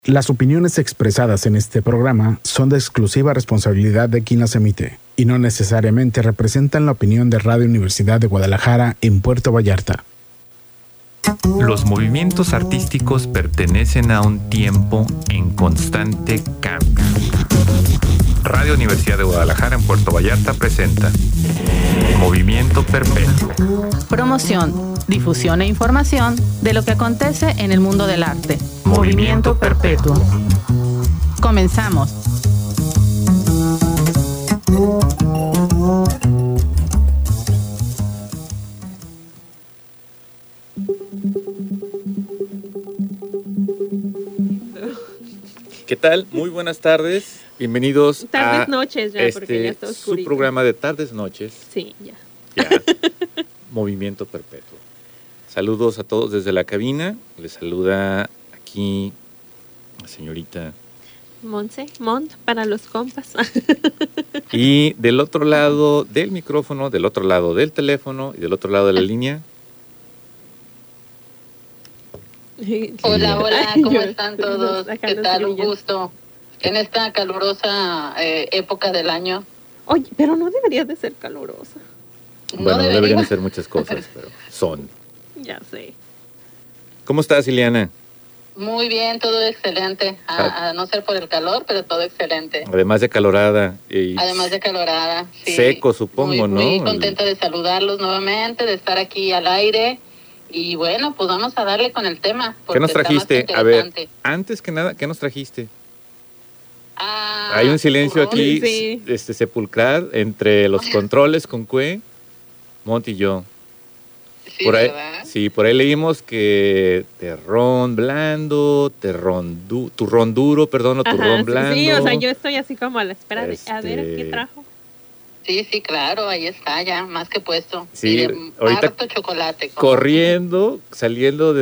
Las opiniones expresadas en este programa son de exclusiva responsabilidad de quien las emite y no necesariamente representan la opinión de Radio Universidad de Guadalajara en Puerto Vallarta. Los movimientos artísticos pertenecen a un tiempo en constante cambio. Radio Universidad de Guadalajara en Puerto Vallarta presenta Movimiento Perpetuo. Promoción, difusión e información de lo que acontece en el mundo del arte. Movimiento Perpetuo. Comenzamos. ¿Qué tal? Muy buenas tardes. Bienvenidos tardes, a noches ya, porque ya está oscurito. Su programa de tardes, noches. Sí, ya. Movimiento Perpetuo. Saludos a todos desde la cabina. Les saluda aquí la señorita Monse, Mont para los compas. Y del otro lado del micrófono, del otro lado del teléfono y del otro lado de la línea. Hola, hola, ¿cómo están todos? ¿Qué tal? Un gusto. En esta calurosa época del año. Oye, pero no debería de ser calurosa. Bueno, no deberían de ser muchas cosas, pero son. Ya sé. ¿Cómo estás, Ileana? Muy bien, todo excelente. A no ser por el calor, pero todo excelente. Además de calorada. Además de calorada, sí. Seco, supongo, ¿no? Muy contenta de saludarlos nuevamente, de estar aquí al aire. Y bueno, pues vamos a darle con el tema. ¿Qué nos trajiste? A ver, antes que nada, ¿qué nos trajiste? Hay un silencio aquí, sí. Sepulcral, entre los controles con Cue, Mont y yo. Sí, por ahí, ¿verdad? sí, por ahí leímos que terrón blando, turrón duro, perdón, o turrón blando. Sí, o sea, yo estoy así como a la espera de a ver qué trajo. Sí, claro, ahí está ya, más que puesto. Sí, ahorita harto chocolate. Corriendo, saliendo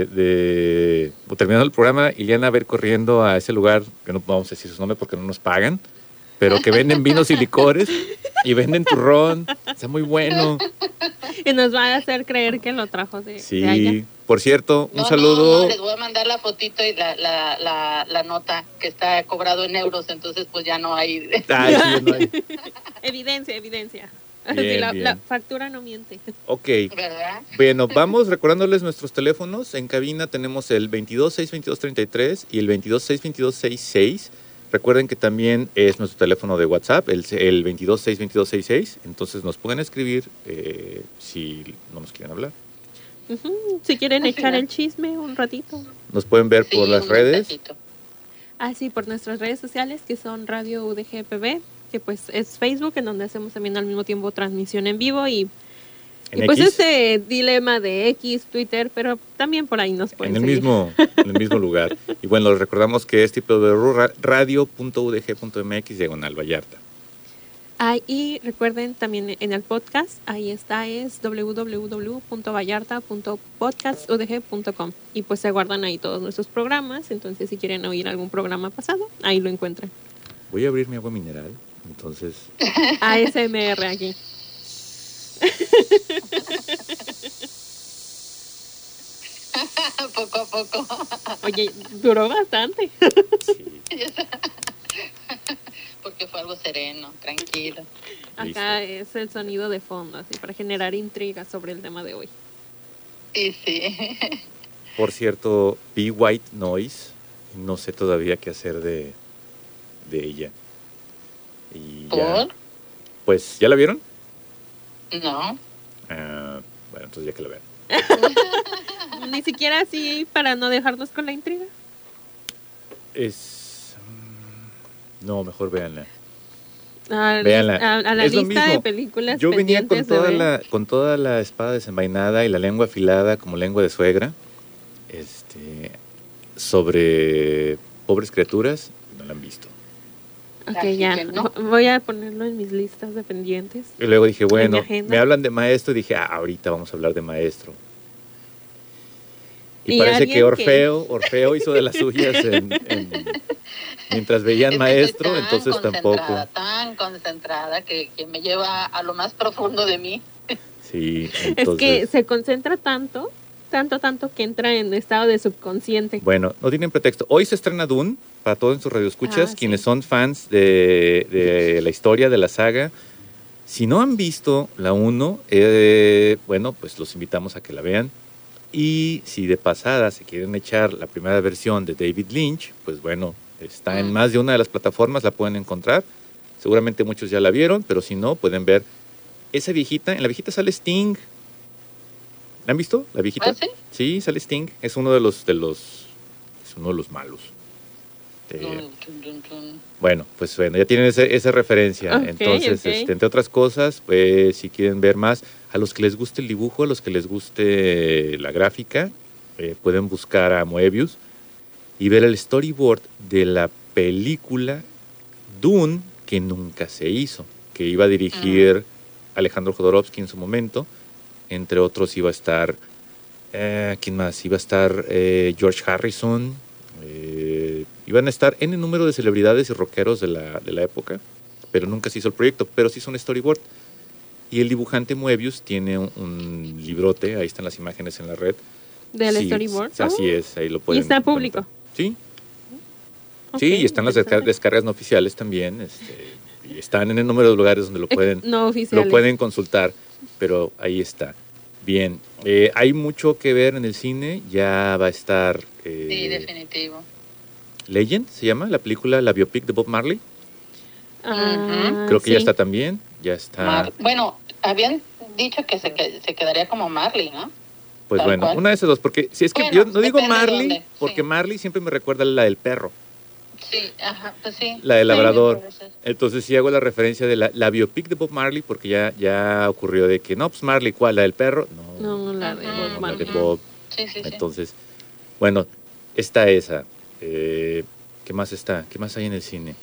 o terminando el programa, Ileana va a ir corriendo a ese lugar, que no vamos a decir su nombre porque no nos pagan, pero que venden vinos y licores y venden turrón, está muy bueno. Y nos va a hacer creer que lo trajo de allá. Por cierto, un saludo. No, les voy a mandar la fotito y la nota que está cobrado en euros, entonces pues ya no hay. Ay, sí, no hay. Evidencia. Bien, la factura no miente. Ok. ¿Verdad? Bueno, vamos recordándoles nuestros teléfonos. En cabina tenemos el 22-622-33 y el 22-622-66. Recuerden que también es nuestro teléfono de WhatsApp, el 22-622-66. Entonces nos pueden escribir si no nos quieren hablar. Si quieren echar el chisme un ratito. Nos pueden ver por las redes. Ratito. Sí, por nuestras redes sociales, que son Radio UDGPB, que pues es Facebook, en donde hacemos también al mismo tiempo transmisión en vivo y pues X, este dilema de X, Twitter, pero también por ahí nos pueden en el seguir. en el mismo lugar. Y bueno, les recordamos que es www.radio.udg.mx/Vallarta. Y recuerden también en el podcast, ahí está, es www.vallarta.podcastudg.com y pues se guardan ahí todos nuestros programas, entonces si quieren oír algún programa pasado, ahí lo encuentran. Voy a abrir mi agua mineral, entonces. ASMR aquí. Poco a poco. Oye, duró bastante. Sí. Porque fue algo sereno, tranquilo. Acá es el sonido de fondo, así, para generar intriga sobre el tema de hoy. Sí. Por cierto, Be White Noise, no sé todavía qué hacer de ella. Y ya, ¿Por? pues, ¿ya la vieron? No. Bueno, entonces ya que la vean. Ni siquiera así para no dejarnos con la intriga. No, mejor véanla. Véanla. A la Es lo lista mismo. de películas. Yo venía pendientes con toda la espada desenvainada y la lengua afilada como lengua de suegra, sobre pobres criaturas, y no la han visto. Ok, Así ya. que no. Voy a ponerlo en mis listas de pendientes. Y luego dije, bueno, agenda. me hablan de Maestro y dije, ahorita vamos a hablar de Maestro. Y parece alguien que Orfeo hizo de las suyas mientras veían Maestro, entonces tampoco. Tan concentrada que me lleva a lo más profundo de mí. Sí, entonces. Es que se concentra tanto tanto que entra en estado de subconsciente. Bueno, no tienen pretexto. Hoy se estrena Dune, para todos en sus radioescuchas, quienes son fans de la historia, de la saga. Si no han visto la 1, bueno, pues los invitamos a que la vean. Y si de pasada se quieren echar la primera versión de David Lynch, pues bueno, está en más de una de las plataformas, la pueden encontrar. Seguramente muchos ya la vieron, pero si no, pueden ver esa viejita. En la viejita sale Sting. ¿La han visto? ¿La viejita? ¿Ah, sí? Sí, sale Sting. Es uno de los es uno de los malos. Bueno, pues bueno, ya tienen esa referencia. Okay, entonces, entre otras cosas, pues si quieren ver más, a los que les guste el dibujo, a los que les guste la gráfica, pueden buscar a Moebius y ver el storyboard de la película Dune, que nunca se hizo, que iba a dirigir Alejandro Jodorowsky en su momento. Entre otros iba a estar, ¿quién más? Iba a estar George Harrison. Iban a estar en el número de celebridades y rockeros de la época, pero nunca se hizo el proyecto, pero sí hizo un storyboard. Y el dibujante Moebius tiene un librote, ahí están las imágenes en la red. ¿Del storyboard? Así es, ahí lo pueden. ¿Y está público? Sí. Okay, sí, y están las descargas no oficiales también, y están en el número de lugares donde lo pueden consultar, pero ahí está. Bien, hay mucho que ver en el cine, ya va a estar... sí, definitivo. Legend, se llama, la película, la biopic de Bob Marley. Creo que ya está también, ya está... bueno, habían dicho que se quedaría como Marley, ¿no? Pues Tal bueno, cual. una de esas dos, porque si es que Bueno, yo no digo depende de Marley, dónde, porque sí. Marley siempre me recuerda a la del perro. Sí, ajá, pues sí. La del labrador. Sí. Entonces sí hago la referencia de la biopic de Bob Marley, porque ya ocurrió de que, no, pues Marley, ¿cuál? ¿La del perro? No, la de Bob la Marley. de Bob. Sí. Entonces, bueno, está esa. ¿Qué más está? ¿Qué más hay en el cine?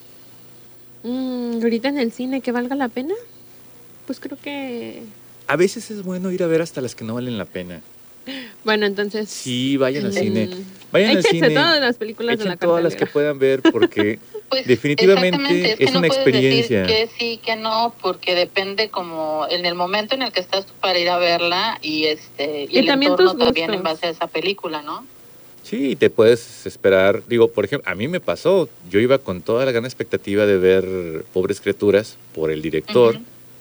Ahorita en el cine, ¿que valga la pena? Pues creo que... A veces es bueno ir a ver hasta las que no valen la pena. Bueno, entonces... Sí, vayan al cine. Vayan al échense cine. todas las películas de la cartelera. todas las que puedan ver, porque Pues, definitivamente es no una experiencia. Puedes decir que sí, que no, porque depende como en el momento en el que estás para ir a verla y y el también entorno tus también en gustos. base a esa película, ¿no? Sí, te puedes esperar. Digo, por ejemplo, a mí me pasó. Yo iba con toda la gran expectativa de ver Pobres Criaturas por el director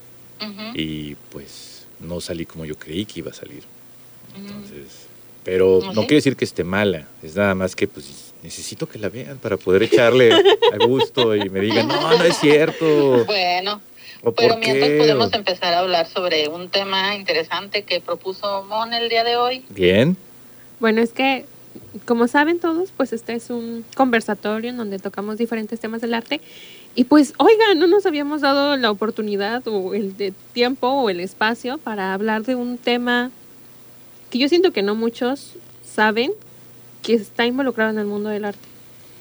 y pues no salí como yo creí que iba a salir. Entonces, pero no quiere decir que esté mala. Es nada más que pues necesito que la vean para poder echarle a gusto y me digan, no es cierto. Bueno, ¿O pero por mientras qué? podemos empezar a hablar sobre un tema interesante que propuso Mon el día de hoy. Bien. Bueno, es que, como saben todos, pues este es un conversatorio en donde tocamos diferentes temas del arte. Y pues, oiga, no nos habíamos dado la oportunidad o el de tiempo o el espacio para hablar de un tema que yo siento que no muchos saben que está involucrado en el mundo del arte.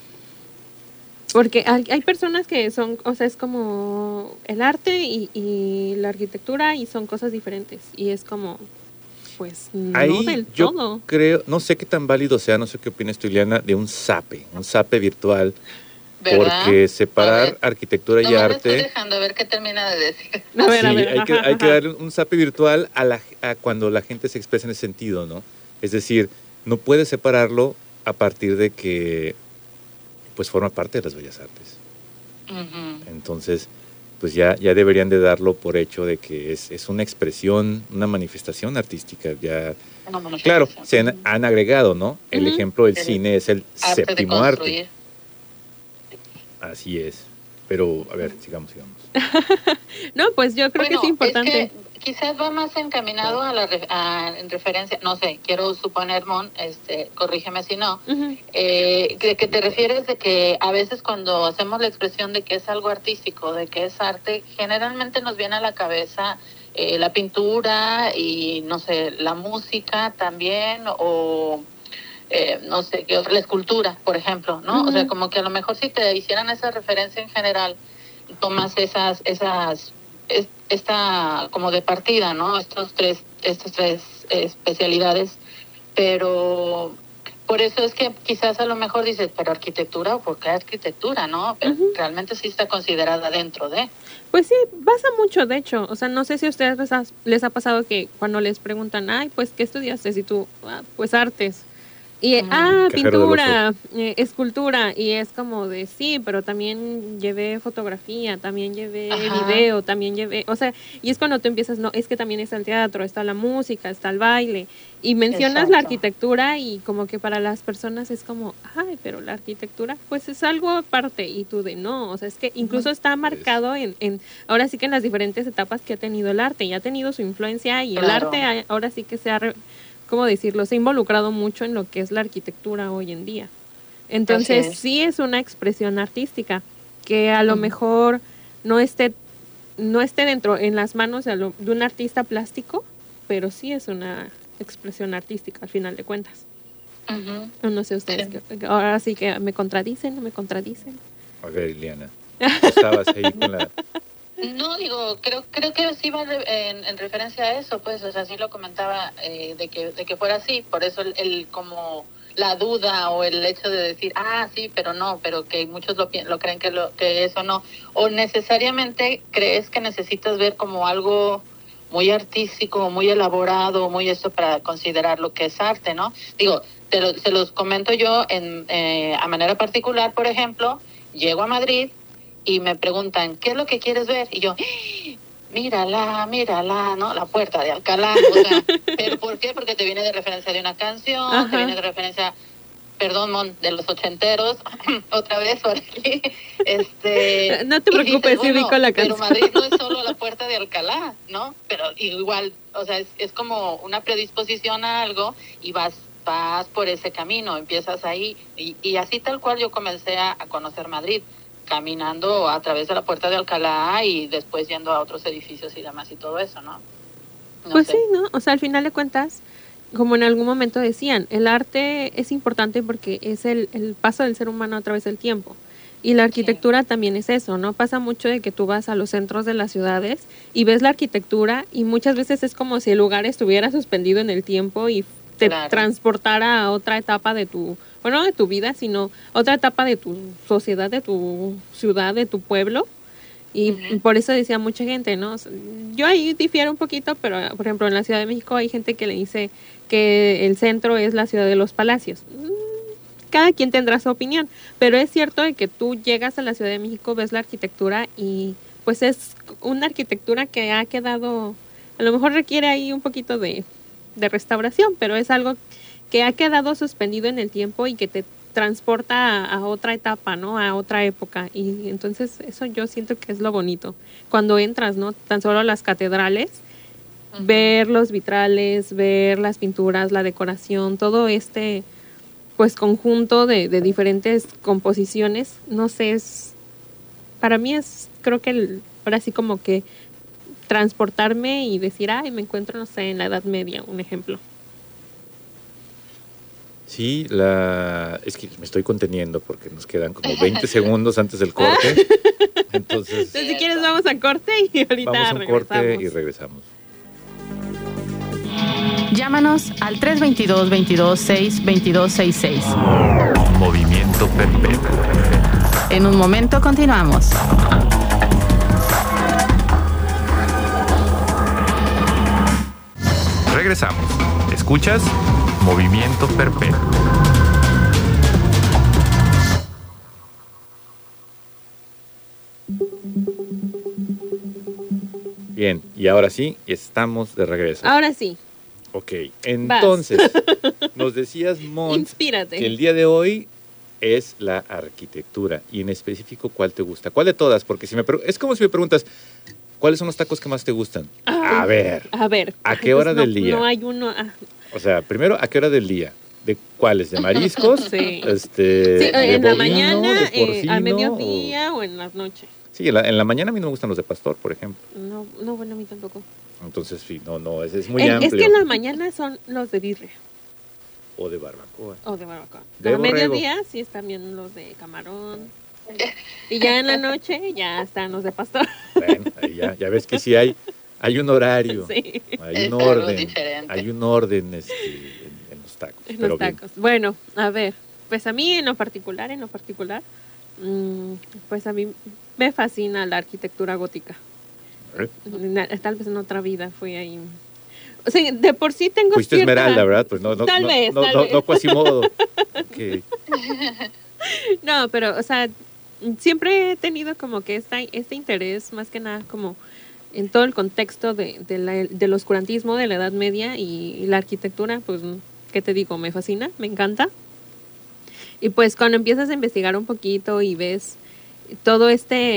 Porque hay personas que son, o sea, es como el arte y la arquitectura y son cosas diferentes. Y es como, pues, no Ahí del yo todo. creo, no sé qué tan válido sea, no sé qué opinas tú, Ileana, de un SAPE virtual. ¿Verdad? Porque separar A ver, arquitectura y no me arte... estoy dejando a ver qué termina de decir. A ver, sí, ajá, hay que dar un SAPE virtual a cuando la gente se expresa en ese sentido, ¿no? Es decir, no puedes separarlo a partir de que pues forma parte de las bellas artes. Entonces, pues ya deberían de darlo por hecho de que es una expresión, una manifestación artística. Ya, claro, se han agregado, ¿no? El ejemplo del cine es el séptimo arte. Así es. Pero, a ver, sigamos. No, pues yo creo que es importante. Es que quizás va más encaminado en referencia, no sé, quiero suponer, Mon, corrígeme si no, de que te refieres de que a veces cuando hacemos la expresión de que es algo artístico, de que es arte, generalmente nos viene a la cabeza la pintura y, no sé, la música también, o... no sé, la escultura, por ejemplo, ¿no? O sea, como que a lo mejor si te hicieran esa referencia en general, tomas esta como de partida, ¿no? Estas tres especialidades, pero por eso es que quizás a lo mejor dices, pero arquitectura, ¿por qué arquitectura, no? Pero realmente sí está considerada dentro de. Pues sí, pasa mucho, de hecho. O sea, no sé si a ustedes les ha pasado que cuando les preguntan, ay, pues, ¿qué estudiaste? Y tú, pues, artes. Y, pintura, escultura. Y es como de, sí, pero también llevé fotografía, también llevé video, también llevé... O sea, y es cuando tú empiezas, no, es que también está el teatro, está la música, está el baile. Y mencionas la arquitectura y como que para las personas es como, ay, pero la arquitectura, pues es algo aparte. Y tú de, no, o sea, es que incluso está marcado en ahora sí que en las diferentes etapas que ha tenido el arte. Y ha tenido su influencia y el arte ahora sí que se ha... ¿Cómo decirlo? Se ha involucrado mucho en lo que es la arquitectura hoy en día. Entonces, sí es una expresión artística que a lo mejor no esté dentro en las manos de un artista plástico, pero sí es una expresión artística al final de cuentas. No sé ustedes, ahora sí que me contradicen, no me contradicen. A ver, Liliana, estabas ahí con la... No, digo, creo que sí va en referencia a eso, pues, o sea, sí lo comentaba de que fuera así, por eso el como la duda o el hecho de decir, sí, pero no, pero que muchos lo creen que eso no, o necesariamente crees que necesitas ver como algo muy artístico, muy elaborado, muy esto para considerar lo que es arte, ¿no? Digo, se los comento yo a manera particular, por ejemplo, llego a Madrid y me preguntan, ¿qué es lo que quieres ver? Y yo, mírala, ¿no? La Puerta de Alcalá. O sea, ¿pero por qué? Porque te viene de referencia de una canción, te viene de referencia, perdón, Mon, de los ochenteros, otra vez por aquí. No te preocupes, sí ubico la canción. Pero Madrid no es solo la Puerta de Alcalá, ¿no? Pero igual, o sea, es como una predisposición a algo y vas por ese camino, empiezas ahí. Y así tal cual yo comencé a conocer Madrid, caminando a través de la Puerta de Alcalá y después yendo a otros edificios y demás y todo eso, ¿no? Pues sí, ¿no? O sea, al final de cuentas, como en algún momento decían, el arte es importante porque es el paso del ser humano a través del tiempo. Y la arquitectura también es eso, ¿no? Pasa mucho de que tú vas a los centros de las ciudades y ves la arquitectura y muchas veces es como si el lugar estuviera suspendido en el tiempo y te transportara a otra etapa de tu vida, sino otra etapa de tu sociedad, de tu ciudad, de tu pueblo. Y por eso decía mucha gente, ¿no? Yo ahí difiero un poquito, pero por ejemplo en la Ciudad de México hay gente que le dice que el centro es la ciudad de los palacios. Cada quien tendrá su opinión, pero es cierto de que tú llegas a la Ciudad de México, ves la arquitectura y pues es una arquitectura que ha quedado, a lo mejor requiere ahí un poquito de restauración, pero es algo que ha quedado suspendido en el tiempo y que te transporta a otra etapa, ¿no? A otra época. Y entonces eso yo siento que es lo bonito. Cuando entras, ¿no? Tan solo a las catedrales, ver los vitrales, ver las pinturas, la decoración, todo pues conjunto de diferentes composiciones, no sé, para mí creo que ahora sí como que transportarme y decir, me encuentro, no sé, en la Edad Media, un ejemplo. Sí, es que me estoy conteniendo porque nos quedan como 20 segundos antes del corte. Entonces, si quieres vamos a corte y ahorita vamos a un regresamos. Corte y regresamos. Llámanos al 322-226-2266. Movimiento Perpetuo. En un momento continuamos. Regresamos. ¿Escuchas? Movimiento Perpetuo. Bien, y ahora sí, estamos de regreso. Ahora sí. Ok, entonces, nos decías, Mont, inspírate, que el día de hoy es la arquitectura, y en específico, ¿cuál te gusta? ¿Cuál de todas? Porque es como si me preguntas, ¿cuáles son los tacos que más te gustan? A ver, ¿a qué hora del día? No hay uno. O sea, primero, ¿a qué hora del día? ¿De cuáles? ¿De mariscos? Sí. de en bovino, la mañana, de porcino, a mediodía o en las noches. Sí, en la mañana a mí no me gustan los de pastor, por ejemplo. No, bueno, a mí tampoco. Entonces, sí, no, es muy amplio. Es que en la mañana son los de birria. O de barbacoa. A mediodía sí están bien los de camarón. Y ya en la noche ya están los de pastor. Bueno, ahí ya ves que sí hay un horario. Sí. Hay un orden. Hay un orden en los tacos. En pero los bien. tacos. Bueno, a ver, pues a mí en lo particular, pues a mí me fascina la arquitectura gótica. Tal vez en otra vida fui ahí. O sea, de por sí tengo Fuiste cierta... Esmeralda, ¿verdad? Pues no, Tal vez. no Quasimodo. Okay. No, pero, o sea, siempre he tenido como que este interés, más que nada, como en todo el contexto del oscurantismo de la Edad Media y la arquitectura, pues, ¿qué te digo? Me fascina, me encanta. Y pues cuando empiezas a investigar un poquito y ves todo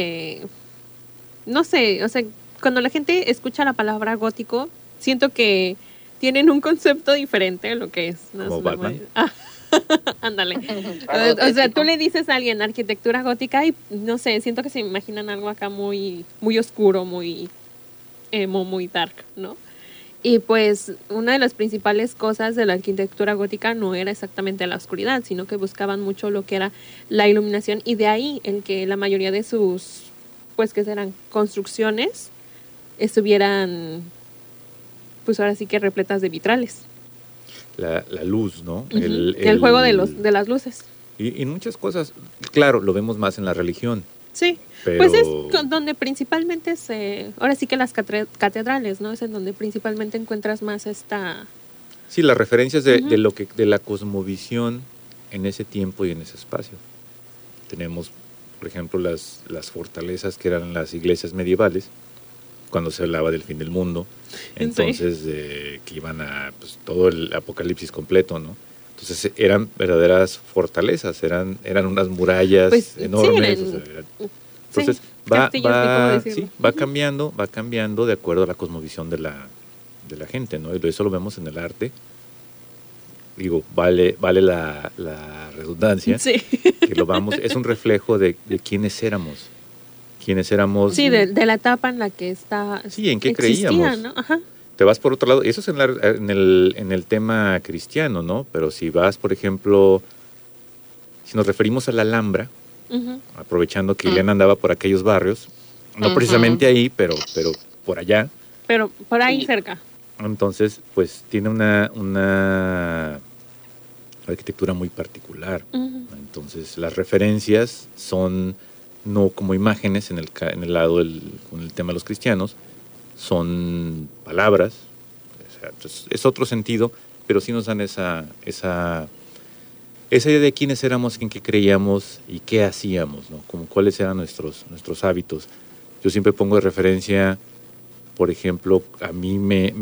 no sé, o sea, cuando la gente escucha la palabra gótico, siento que tienen un concepto diferente de lo que es. ¿No? ¿Como Batman? Ándale. O sea, tú le dices a alguien arquitectura gótica y no sé, siento que se imaginan algo acá muy, muy oscuro, muy emo, muy dark, ¿no? Y pues una de las principales cosas de la arquitectura gótica no era exactamente la oscuridad, sino que buscaban mucho lo que era la iluminación, y de ahí el que la mayoría de sus, pues que serán construcciones, estuvieran, pues ahora sí que repletas de vitrales. La luz, ¿no? Uh-huh. El juego de las luces. Y muchas cosas, claro, lo vemos más en la religión. Sí, pero... pues es donde principalmente ahora sí que las catedrales, ¿no? Es en donde principalmente encuentras más esta... Sí, las referencias de Uh-huh. de la cosmovisión en ese tiempo y en ese espacio. Tenemos, por ejemplo, las fortalezas que eran las iglesias medievales, cuando se hablaba del fin del mundo, entonces que iban a pues, todo el apocalipsis completo, ¿no? Entonces eran verdaderas fortalezas, eran unas murallas pues, enormes. Sí, o sea, entonces va cambiando de acuerdo a la cosmovisión de la gente, ¿no? Y eso lo vemos en el arte. Digo, vale la redundancia, sí. que es un reflejo de quiénes éramos. Sí, de la etapa en la que está. Sí, en qué creíamos. ¿No? Ajá. Te vas por otro lado, eso es en el tema cristiano, ¿no? Pero si vas, por ejemplo, si nos referimos a la Alhambra, Uh-huh. aprovechando que Ileana andaba por aquellos barrios, no Uh-huh. precisamente ahí, pero por allá. Pero por ahí Sí. cerca. Entonces, pues tiene una arquitectura muy particular. Uh-huh. Entonces, las referencias son no como imágenes en el lado con el tema de los cristianos, son palabras, o sea, entonces, es otro sentido, pero sí nos dan esa idea de quiénes éramos, en qué creíamos y qué hacíamos, ¿no? Como cuáles eran nuestros hábitos. Yo siempre pongo de referencia, por ejemplo, a mí me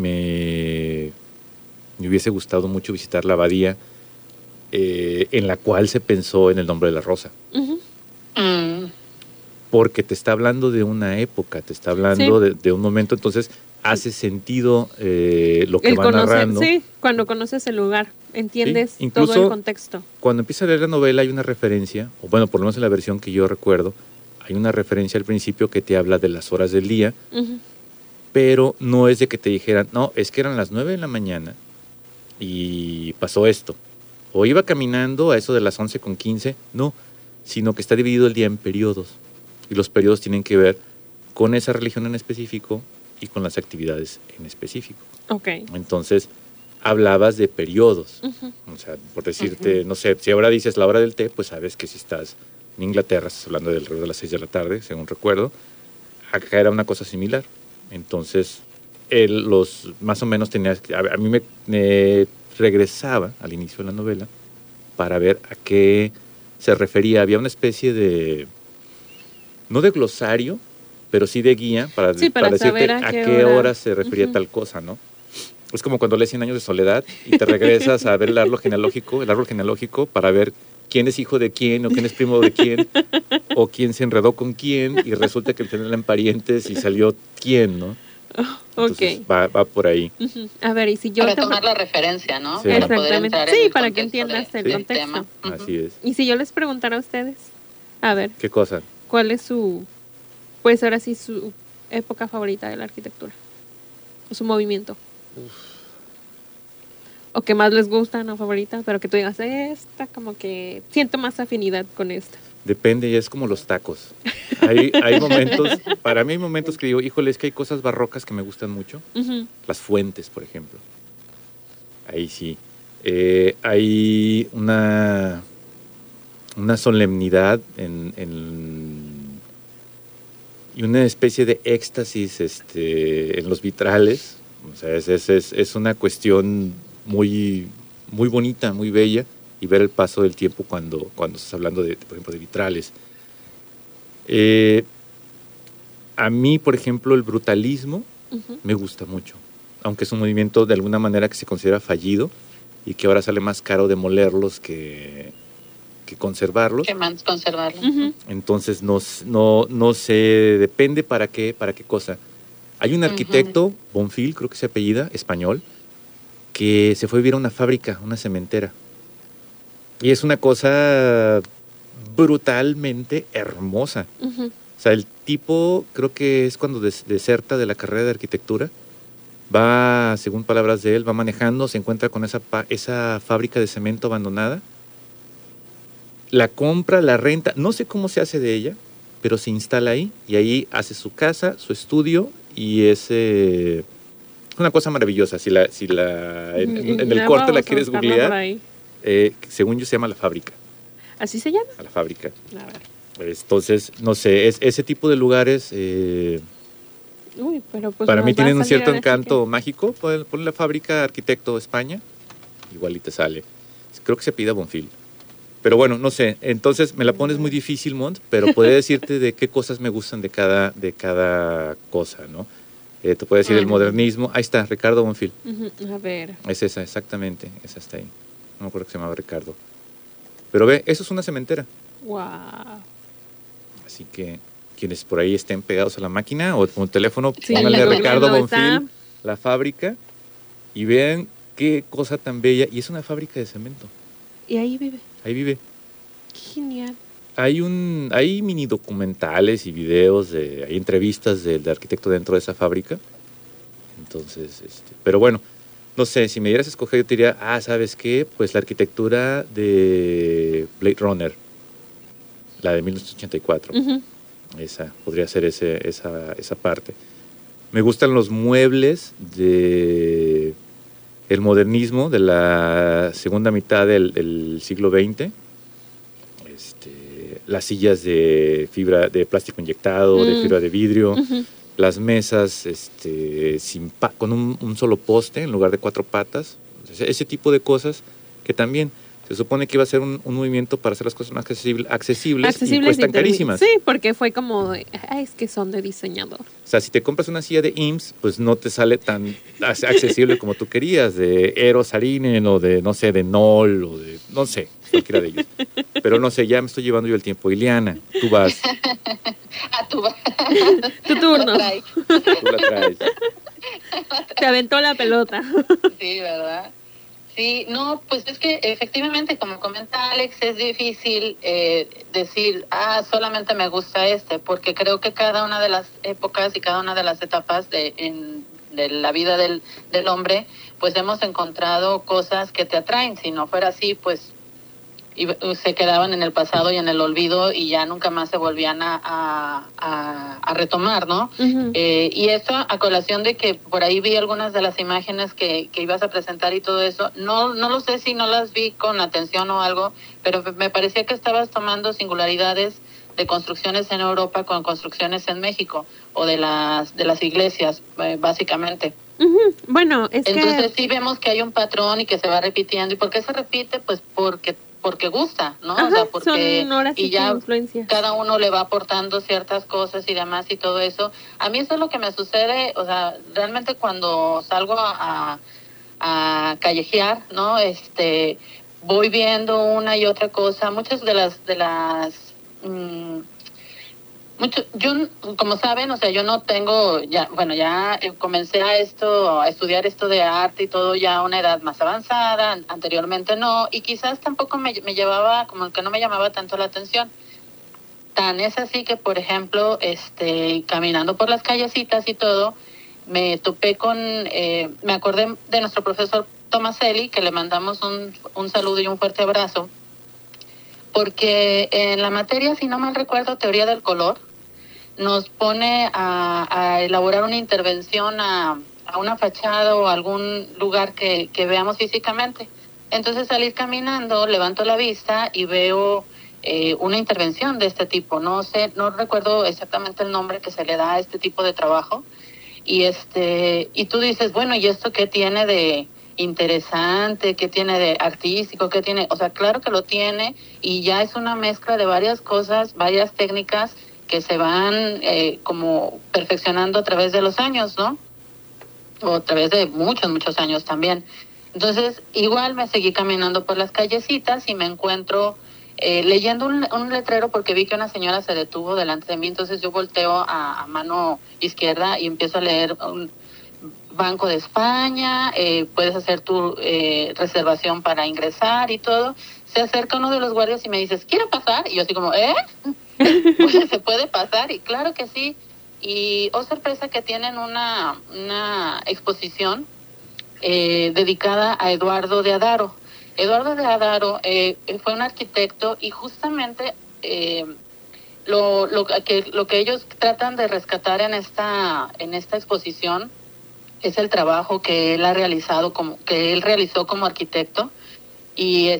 hubiese gustado mucho visitar la abadía en la cual se pensó en el nombre de la rosa. Uh-huh. Porque te está hablando de una época, te está hablando de un momento, entonces hace sentido lo que va narrando. Sí, cuando conoces el lugar, entiendes Sí, incluso todo el contexto. Cuando empiezas a leer la novela hay una referencia, o bueno, por lo menos en la versión que yo recuerdo, hay una referencia al principio que te habla de las horas del día, Uh-huh. pero no es de que te dijeran, no, es que eran las 9 de la mañana y pasó esto. O iba caminando a eso de las 11:15, no, sino que está dividido el día en periodos. Y los periodos tienen que ver con esa religión en específico y con las actividades en específico. Ok. Entonces, hablabas de periodos. Uh-huh. O sea, por decirte, no sé, si ahora dices la hora del té, pues sabes que si estás en Inglaterra, estás hablando del alrededor de las 6 de la tarde, según recuerdo. Acá era una cosa similar. Entonces, más o menos tenías que... A mí me regresaba al inicio de la novela para ver a qué se refería. Había una especie de... no de glosario, pero sí de guía para decirte a qué hora se refería Uh-huh. tal cosa, ¿no? Es como cuando lees 100 años de soledad y te regresas a ver el árbol genealógico para ver quién es hijo de quién o quién es primo de quién o quién se enredó con quién y resulta que eran parientes y salió quién, ¿no? Entonces, Ok. va por ahí. Uh-huh. A ver, y si yo Para te... tomar la referencia, ¿no? Sí. Para poder Exactamente. entrar en Sí, el para que contexto entiendas el del contexto. tema. Ujú. Así es. Y si yo les preguntara a ustedes, a ver, ¿Qué cosa? ¿cuál es pues ahora sí, su época favorita de la arquitectura? O su movimiento. O que más les gusta, no favorita, pero que tú digas, esta como que siento más afinidad con esta. Depende, ya es como los tacos. Hay momentos, para mí hay momentos que digo, híjole, es que hay cosas barrocas que me gustan mucho. Uh-huh. Las fuentes, por ejemplo. Ahí sí. Hay una solemnidad y una especie de éxtasis en los vitrales. O sea, es una cuestión muy, muy bonita, muy bella, y ver el paso del tiempo cuando estás hablando, por ejemplo, de vitrales. A mí, por ejemplo, el brutalismo me gusta mucho, aunque es un movimiento de alguna manera que se considera fallido y que ahora sale más caro demolerlos que conservarlos. Que más conservarlos. Entonces no sé, depende para qué cosa. Hay un arquitecto, Bonfil, creo que se apellida, español, que se fue a vivir a una fábrica, una cementera. Y es una cosa brutalmente hermosa. O sea, el tipo, creo que es cuando deserta de la carrera de arquitectura, va, según palabras de él, va manejando, se encuentra con esa fábrica de cemento abandonada, la compra, la renta, no sé cómo se hace de ella, pero se instala ahí y ahí hace su casa, su estudio, y es una cosa maravillosa. Si en el corte la quieres googlear, según yo se llama La Fábrica. ¿Así se llama? A La Fábrica. A ver. Entonces, no sé, ese tipo de lugares Pero pues para mí tienen un cierto encanto mágico. Pon La Fábrica Arquitecto España, igual y te sale. Creo que se pida Bonfil. Pero bueno, no sé, entonces me la pones muy difícil, Mont, pero podría decirte de qué cosas me gustan de cada cosa, ¿no? Te puedo decir el modernismo. Ahí está, Ricardo Bonfil. A ver. Es esa, exactamente, esa está ahí. No me acuerdo que se llamaba Ricardo. Pero ve, eso es una cementera. Wow. Así que quienes por ahí estén pegados a la máquina o con el teléfono, Sí, pónganle Ricardo Bonfil, está. La Fábrica, y vean qué cosa tan bella. Y es una fábrica de cemento. Y ahí vive. Ahí vive. Qué genial. Hay mini documentales y videos, hay entrevistas del arquitecto dentro de esa fábrica. Entonces, pero bueno, no sé, si me dieras a escoger, yo te diría, ¿sabes qué? Pues la arquitectura de Blade Runner, la de 1984. Esa podría ser esa parte. Me gustan los muebles de el modernismo de la segunda mitad del siglo XX. Las sillas de fibra de plástico inyectado, de fibra de vidrio, las mesas con un solo poste en lugar de 4 patas. Ese tipo de cosas que también se supone que iba a ser un movimiento para hacer las cosas más accesibles y cuestan carísimas. Sí, porque fue como, es que son de diseñador. O sea, si te compras una silla de IMSS, pues no te sale tan accesible como tú querías, de Eros Saarinen o de, no sé, de Knoll o de, no sé, cualquiera de ellos. Pero no sé, ya me estoy llevando yo el tiempo. Ileana, tú vas. Tú vas. Tu turno. Tú la traes. Te aventó la pelota. Sí, ¿verdad? Sí, no, pues es que efectivamente, como comenta Alex, es difícil decir, solamente me gusta porque creo que cada una de las épocas y cada una de las etapas de la vida del hombre, pues hemos encontrado cosas que te atraen. Si no fuera así, pues se quedaban en el pasado y en el olvido y ya nunca más se volvían a retomar, ¿no? Y esto a colación de que por ahí vi algunas de las imágenes que ibas a presentar y todo eso, no lo sé si no las vi con atención o algo, pero me parecía que estabas tomando singularidades de construcciones en Europa con construcciones en México o de las iglesias, básicamente. Bueno, entonces sí vemos que hay un patrón y que se va repitiendo. ¿Y por qué se repite? Pues porque gusta, ¿no? Ajá, o sea, porque son horas y ya influencias. Cada uno le va aportando ciertas cosas y demás y todo eso. A mí eso es lo que me sucede, o sea, realmente cuando salgo a callejear, ¿no? Voy viendo una y otra cosa, muchas de las yo, como saben, o sea, yo no tengo, ya comencé a estudiar esto de arte y todo ya a una edad más avanzada, anteriormente no, y quizás tampoco me llevaba, como que no me llamaba tanto la atención. Tan es así que, por ejemplo, caminando por las callecitas y todo, me topé me acordé de nuestro profesor Tomaselli, que le mandamos un saludo y un fuerte abrazo, porque en la materia, si no mal recuerdo, teoría del color, nos pone a elaborar una intervención a una fachada o algún lugar que veamos físicamente. Entonces, al ir caminando, levanto la vista y veo una intervención de este tipo. No recuerdo exactamente el nombre que se le da a este tipo de trabajo. Y tú dices, bueno, ¿y esto qué tiene de interesante? ¿Qué tiene de artístico? ¿Qué tiene? O sea, claro que lo tiene, y ya es una mezcla de varias cosas, varias técnicas que se van como perfeccionando a través de los años, ¿no? O a través de muchos años también. Entonces, igual me seguí caminando por las callecitas y me encuentro leyendo un letrero, porque vi que una señora se detuvo delante de mí. Entonces yo volteo a mano izquierda y empiezo a leer un Banco de España, puedes hacer tu reservación para ingresar y todo. Se acerca uno de los guardias y me dice, ¿quiere pasar? Y yo así como, pues, ¿se puede pasar? Y claro que sí. Y sorpresa que tienen una exposición dedicada a Eduardo de Adaro. Eduardo de Adaro fue un arquitecto, y justamente lo que ellos tratan de rescatar en esta exposición es el trabajo que él realizó como arquitecto, y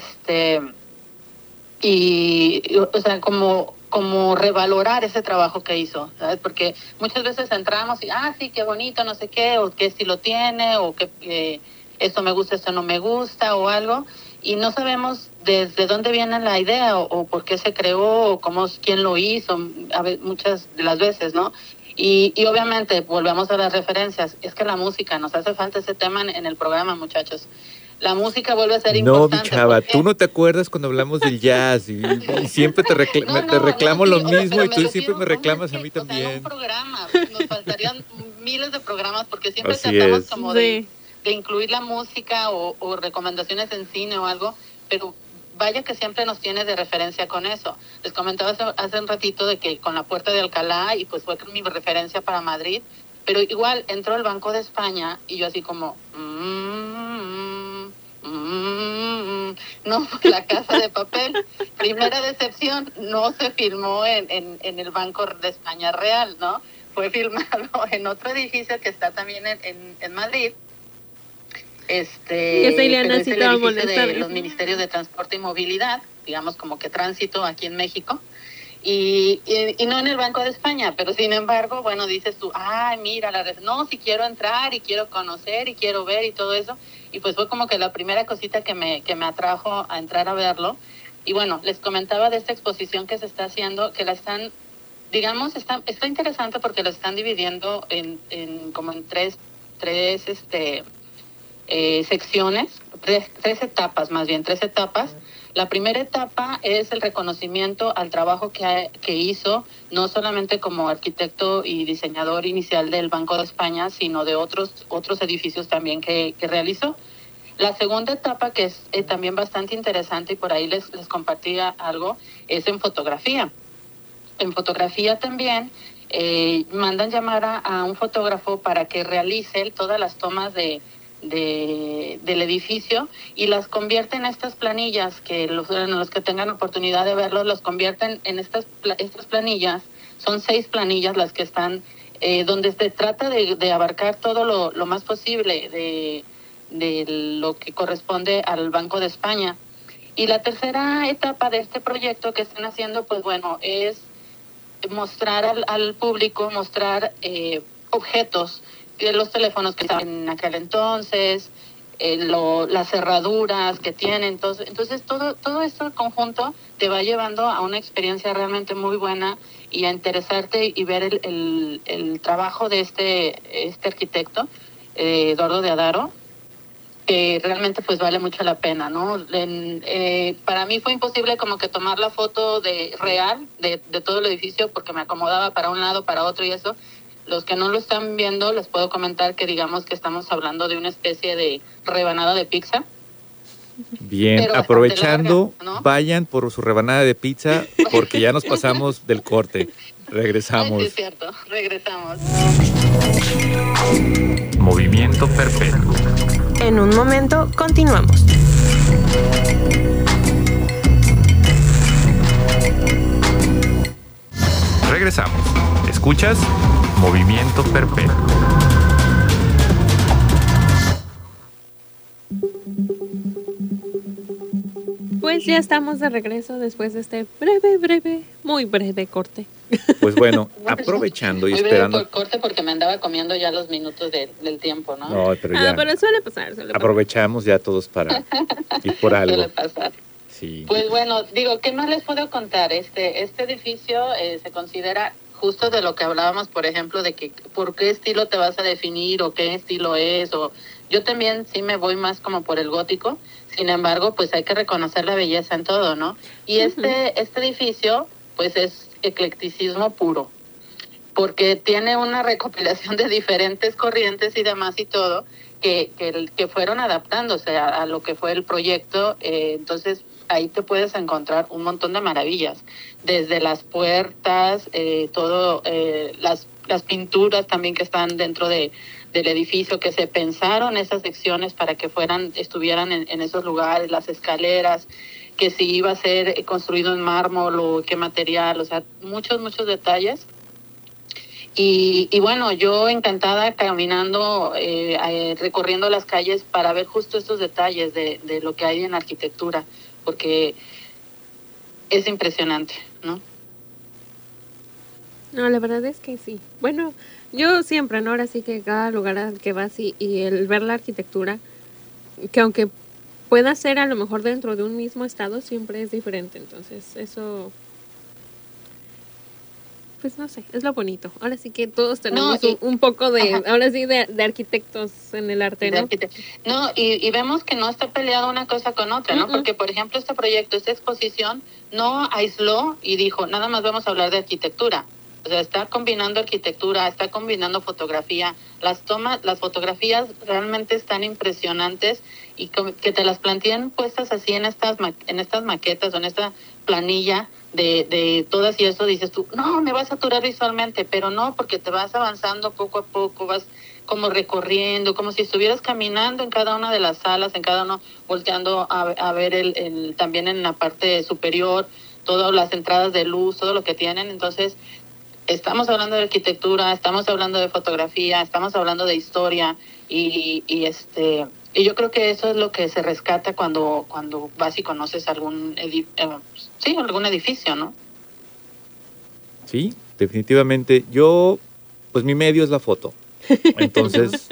o sea, como revalorar ese trabajo que hizo, ¿sabes? Porque muchas veces entramos y, sí, qué bonito, no sé qué, o qué estilo tiene, o que esto me gusta, esto no me gusta, o algo, y no sabemos desde dónde viene la idea, o por qué se creó, o quién lo hizo, muchas de las veces, ¿no? Y obviamente, volvemos a las referencias, es que la música, nos hace falta ese tema en el programa, muchachos. La música vuelve a ser importante. No, mi chava, tú no te acuerdas cuando hablamos del jazz y siempre te reclamo lo mismo, y tú siempre me reclamas a mí también. O sea, un programa, nos faltarían miles de programas, porque siempre tratamos como de incluir la música o recomendaciones en cine o algo, pero vaya que siempre nos tiene de referencia con eso. Les comentaba hace un ratito de que con La Puerta de Alcalá, y pues fue mi referencia para Madrid, pero igual entró el Banco de España y yo así como... No, La Casa de Papel. Primera decepción, no se filmó en el Banco de España real, ¿no? Fue filmado en otro edificio que está también en Madrid. Ileana sí es el edificio de los Ministerios de Transporte y Movilidad, digamos como que tránsito aquí en México. Y no en el Banco de España, pero sin embargo, bueno, dices tú, mira, no, si quiero entrar y quiero conocer y quiero ver y todo eso. Y pues fue como que la primera cosita que me atrajo a entrar a verlo. Y bueno, les comentaba de esta exposición que se está haciendo, que la están, digamos, está interesante porque la están dividiendo en tres secciones, tres etapas. La primera etapa es el reconocimiento al trabajo que hizo, no solamente como arquitecto y diseñador inicial del Banco de España, sino de otros edificios también que realizó. La segunda etapa, que es también bastante interesante, y por ahí les compartía algo, es en fotografía. En fotografía también mandan llamar a un fotógrafo para que realice todas las tomas del edificio, y las convierte en estas planillas, que los que tengan oportunidad de verlos, los convierten en estas planillas. Son 6 planillas las que están, donde se trata de abarcar todo lo más posible de lo que corresponde al Banco de España. Y la tercera etapa de este proyecto que están haciendo, pues bueno, es mostrar al público, objetos de los teléfonos que estaban en aquel entonces, las cerraduras que tienen. Entonces todo esto conjunto te va llevando a una experiencia realmente muy buena, y a interesarte y ver el trabajo de este arquitecto, Eduardo de Adaro, que realmente pues vale mucho la pena, ¿no? Para mí fue imposible como que tomar la foto real de todo el edificio, porque me acomodaba para un lado, para otro y eso. Los que no lo están viendo, les puedo comentar que digamos que estamos hablando de una especie de rebanada de pizza. Bien, pero aprovechando, larga, ¿no? Vayan por su rebanada de pizza, porque ya nos pasamos del corte. Regresamos. Sí, es cierto, regresamos. Movimiento perpetuo. En un momento continuamos. Regresamos. ¿Escuchas? Movimiento perpetuo. ya estamos de regreso después de este muy breve corte. Pues bueno, aprovechando y muy esperando. breve por corte porque me andaba comiendo ya los minutos del tiempo, ¿no? No, pero ya. Pero suele pasar. Aprovechamos ya todos para ir por algo. Suele pasar. Sí. Pues bueno, digo, ¿qué más les puedo contar? Este edificio se considera justo de lo que hablábamos, por ejemplo, de que por qué estilo te vas a definir o qué estilo es, o yo también sí me voy más como por el gótico. Sin embargo, pues hay que reconocer la belleza en todo, ¿no? Y este edificio, pues es eclecticismo puro, porque tiene una recopilación de diferentes corrientes y demás y todo, que fueron adaptándose a lo que fue el proyecto. Entonces, ahí te puedes encontrar un montón de maravillas, desde las puertas, las pinturas también que están dentro del edificio, que se pensaron esas secciones para que estuvieran en esos lugares, las escaleras, que si iba a ser construido en mármol o qué material, o sea, muchos detalles. Y bueno, yo encantada caminando, recorriendo las calles para ver justo estos detalles de lo que hay en arquitectura, porque es impresionante, ¿no? No, la verdad es que sí. Bueno, yo siempre, ¿no? Ahora sí que cada lugar al que vas y el ver la arquitectura, que aunque pueda ser a lo mejor dentro de un mismo estado, siempre es diferente. Entonces, eso, pues no sé, es lo bonito. Ahora sí que todos tenemos un poco de, ahora sí, de arquitectos en el arte, ¿no? Y vemos que no está peleado una cosa con otra, ¿no? Porque, por ejemplo, este proyecto, esta exposición, no aisló y dijo, nada más vamos a hablar de arquitectura. O sea, está combinando arquitectura, está combinando fotografía. Las fotografías realmente están impresionantes y que te las planteen puestas así en estas maquetas o en esta planilla de todas, y eso dices tú, no, me va a saturar visualmente, pero no, porque te vas avanzando poco a poco, vas como recorriendo, como si estuvieras caminando en cada una de las salas, en cada uno, volteando a ver también en la parte superior, todas las entradas de luz, todo lo que tienen. Entonces, estamos hablando de arquitectura, estamos hablando de fotografía, estamos hablando de historia, y yo creo que eso es lo que se rescata cuando vas y conoces algún edificio, ¿no? Sí, definitivamente. Pues mi medio es la foto. Entonces,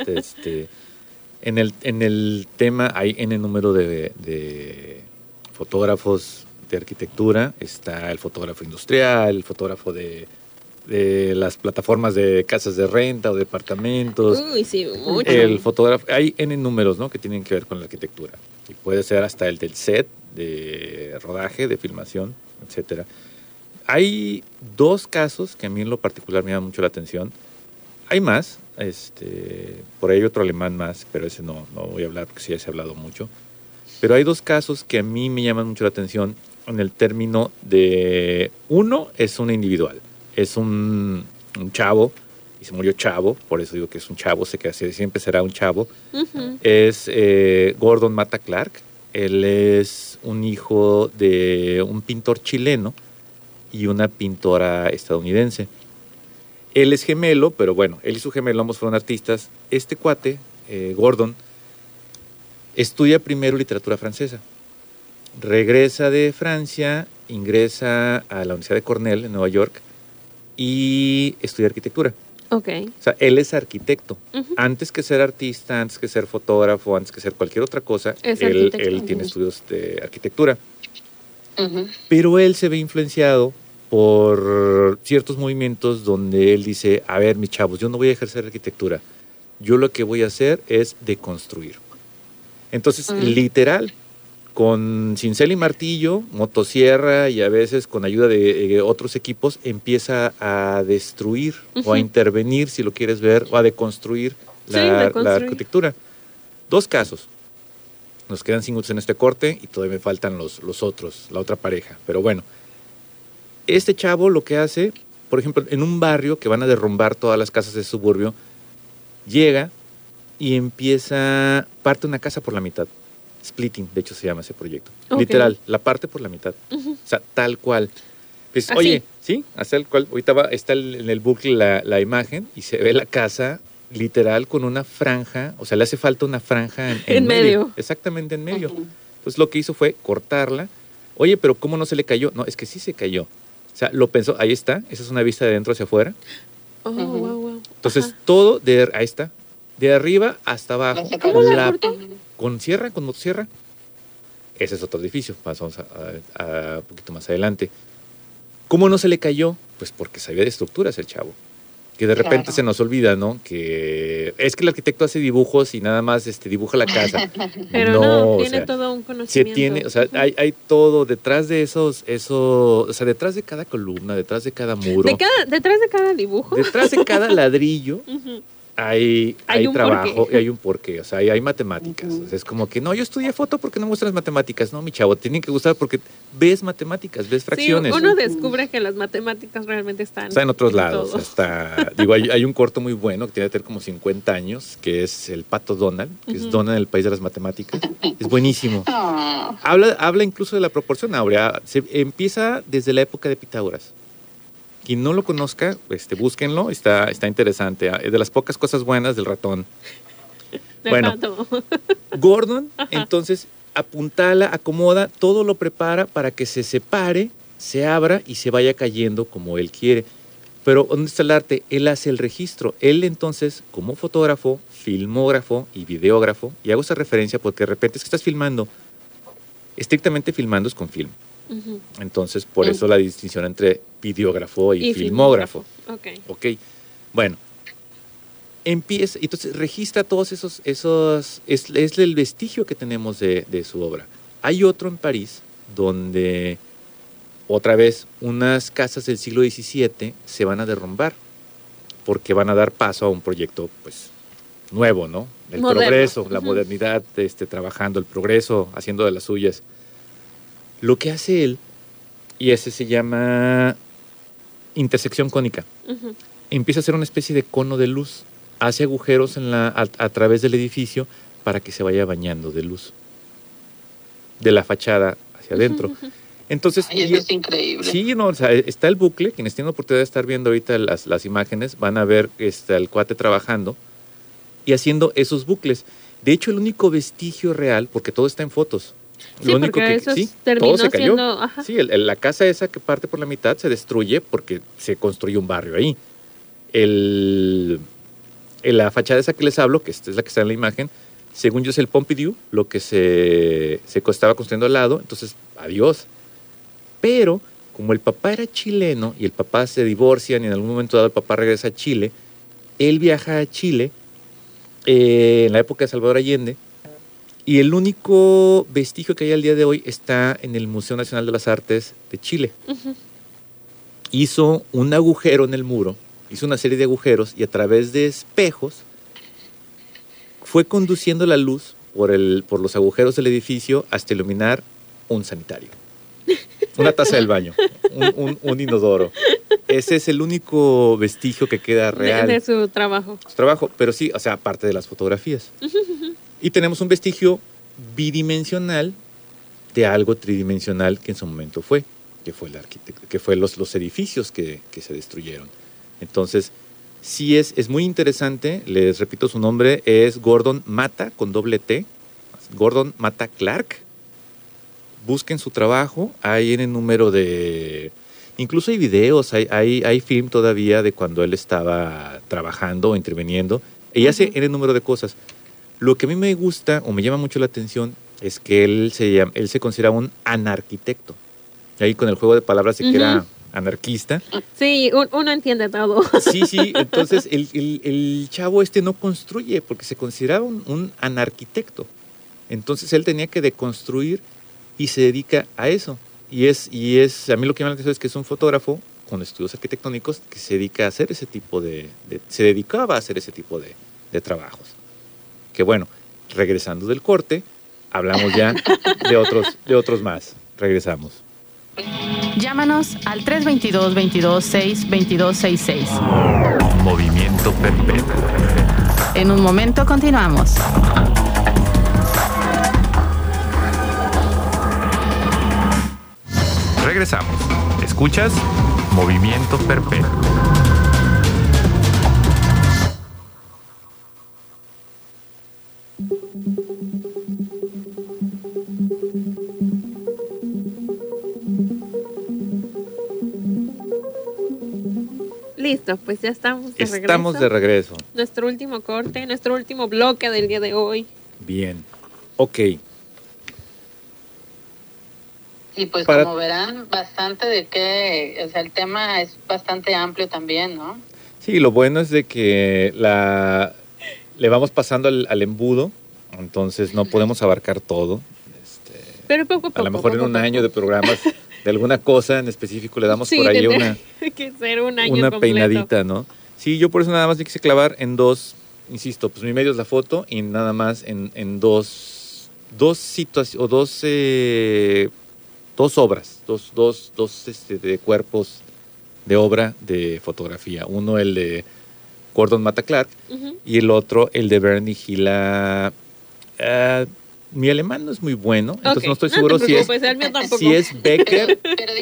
en el tema hay N número de fotógrafos de arquitectura. Está el fotógrafo industrial, el fotógrafo de las plataformas de casas de renta o departamentos. Uy, sí, mucho. El fotógrafo, hay N números, ¿no?, que tienen que ver con la arquitectura. Y puede ser hasta el del set, de rodaje, de filmación, etcétera. Hay dos casos que a mí en lo particular me llaman mucho la atención. Hay más, por ahí otro alemán más, pero ese no voy a hablar porque sí ya se ha hablado mucho. Pero hay dos casos que a mí me llaman mucho la atención en el término de... Uno es una individual. Es un chavo, y se murió chavo, por eso digo que es un chavo, sé que siempre será un chavo. Uh-huh. Es Gordon Matta Clark. Él es un hijo de un pintor chileno y una pintora estadounidense. Él es gemelo, pero bueno, él y su gemelo ambos fueron artistas. Este cuate, Gordon, estudia primero literatura francesa. Regresa de Francia, ingresa a la Universidad de Cornell en Nueva York, y estudia arquitectura. Okay. O sea, él es arquitecto. Uh-huh. Antes que ser artista, antes que ser fotógrafo, antes que ser cualquier otra cosa, él tiene estudios de arquitectura. Uh-huh. Pero él se ve influenciado por ciertos movimientos donde él dice, a ver, mis chavos, yo no voy a ejercer arquitectura. Yo lo que voy a hacer es deconstruir. Entonces, literal, con cincel y martillo, motosierra y a veces con ayuda de otros equipos, empieza a destruir o a intervenir, si lo quieres ver, o a deconstruir la arquitectura. Dos casos. Nos quedan 5 minutos en este corte y todavía me faltan los otros, la otra pareja. Pero bueno, este chavo lo que hace, por ejemplo, en un barrio que van a derrumbar todas las casas de suburbio, llega y parte una casa por la mitad. Splitting, de hecho se llama ese proyecto. Okay. Literal, la parte por la mitad. Uh-huh. O sea, tal cual. Pues, oye, sí, hasta el cual. Ahorita está en el bucle la imagen y se ve la casa literal con una franja, o sea, le hace falta una franja en medio. Exactamente en medio. Uh-huh. Entonces lo que hizo fue cortarla, Oye, pero ¿cómo no se le cayó? No, es que sí se cayó. O sea, lo pensó, ahí está, esa es una vista de adentro hacia afuera. Oh, wow. Entonces, todo ahí está, de arriba hasta abajo. ¿Cómo la cortó? Con motosierra. Ese es otro edificio, pasamos a un poquito más adelante. ¿Cómo no se le cayó? Pues porque sabía de estructuras el chavo. Que de repente se nos olvida, ¿no? Que es que el arquitecto hace dibujos y nada más dibuja la casa. Pero no, tiene todo un conocimiento. Hay todo detrás de o sea, detrás de cada columna, detrás de cada muro. Detrás de cada dibujo. Detrás de cada ladrillo. Hay trabajo porqué. y hay un porqué, o sea, hay matemáticas. O sea, es como que, no, yo estudié foto porque no me gustan las matemáticas. No, mi chavo, te tienen que gustar porque ves matemáticas, ves fracciones. Sí, uno descubre que las matemáticas realmente están en otros lados. Todo. Hay un corto muy bueno que tiene que tener como 50 años, que es el Pato Donald, que es Donald en el país de las matemáticas. Es buenísimo. Habla incluso de la proporción áurea. Empieza desde la época de Pitágoras. Quien no lo conozca, búsquenlo, está interesante. Es de las pocas cosas buenas del ratón. Gordon, entonces, apuntala, acomoda, todo lo prepara para que se separe, se abra y se vaya cayendo como él quiere. Pero, ¿dónde está el arte? Él hace el registro. Él, entonces, como fotógrafo, filmógrafo y videógrafo, y hago esa referencia porque de repente es que estás filmando, estrictamente filmando es con film. Entonces, por eso la distinción entre videógrafo y filmógrafo. Ok. Bueno, empieza, entonces registra todos esos es el vestigio que tenemos de su obra. Hay otro en París donde, otra vez, unas casas del siglo XVII se van a derrumbar porque van a dar paso a un proyecto, pues, nuevo, ¿no? El progreso, la modernidad, trabajando, el progreso, haciendo de las suyas. Lo que hace él, y ese se llama intersección cónica, empieza a hacer una especie de cono de luz, hace agujeros a través del edificio para que se vaya bañando de luz, de la fachada hacia adentro. Entonces, eso es increíble. Sí, no, o sea, está el bucle, quienes tienen la oportunidad de estar viendo ahorita las imágenes, van a ver al cuate trabajando y haciendo esos bucles. De hecho, el único vestigio real, porque todo está en fotos, Sí, lo único porque que terminó todo se cayó. siendo... Sí, la casa esa que parte por la mitad se destruye porque se construye un barrio ahí. La fachada esa que les hablo, que esta es la que está en la imagen, según yo es el Pompidou, lo que se estaba construyendo al lado, entonces adiós. Pero como el papá era chileno y el papá se divorcian y en algún momento dado el papá regresa a Chile, él viaja a Chile en la época de Salvador Allende. Y el único vestigio que hay al día de hoy está en el Museo Nacional de las Artes de Chile. Hizo un agujero en el muro, hizo una serie de agujeros y a través de espejos fue conduciendo la luz por los agujeros del edificio hasta iluminar un sanitario. Una taza del baño, un inodoro. Ese es el único vestigio que queda real. De su trabajo. Su trabajo, pero sí, o sea, aparte de las fotografías. Y tenemos un vestigio bidimensional de algo tridimensional que en su momento fue, que fue el arquitecto, que fue los edificios que se destruyeron. Entonces, sí es muy interesante, les repito su nombre, es Gordon Matta, con doble T, Gordon Matta Clark. Busquen su trabajo, hay en el número de... Incluso hay videos, hay film todavía de cuando él estaba trabajando o interviniendo, y hace en el número de cosas. Lo que a mí me gusta o me llama mucho la atención es que él se considera un anarquitecto. Y ahí con el juego de palabras de que era anarquista. Sí, uno entiende todo. Sí, entonces el chavo no construye porque se consideraba un anarquitecto. Entonces él tenía que deconstruir y se dedica a eso. Y a mí lo que me llama la atención es que es un fotógrafo con estudios arquitectónicos que se dedica a hacer se dedicaba a hacer ese tipo de trabajos. Que bueno, regresando del corte, hablamos ya de otros más. Regresamos. Llámanos al 322-226-2266. Movimiento Perpetuo. En un momento continuamos. Regresamos. ¿Escuchas? Movimiento Perpetuo. Listo, pues ya estamos de regreso. Estamos de regreso. Nuestro último corte, nuestro último bloque del día de hoy. Bien. Ok. Y pues como verán, bastante de qué, o sea, el tema es bastante amplio también, ¿no? Sí, lo bueno es de que le vamos pasando al embudo, entonces no podemos abarcar todo. Pero poco a poco. A lo mejor en un año de programas de alguna cosa en específico le damos por ahí que ser un año una completo. peinadita, ¿no? Sí, yo por eso nada más me quise clavar en dos, insisto, pues mi medio es la foto y nada más en dos situaciones, o dos obras, dos de cuerpos de obra de fotografía. Uno el de Gordon Matta Clark y el otro el de Bernie Hilla. Mi alemán no es muy bueno, entonces no estoy seguro si es Becker,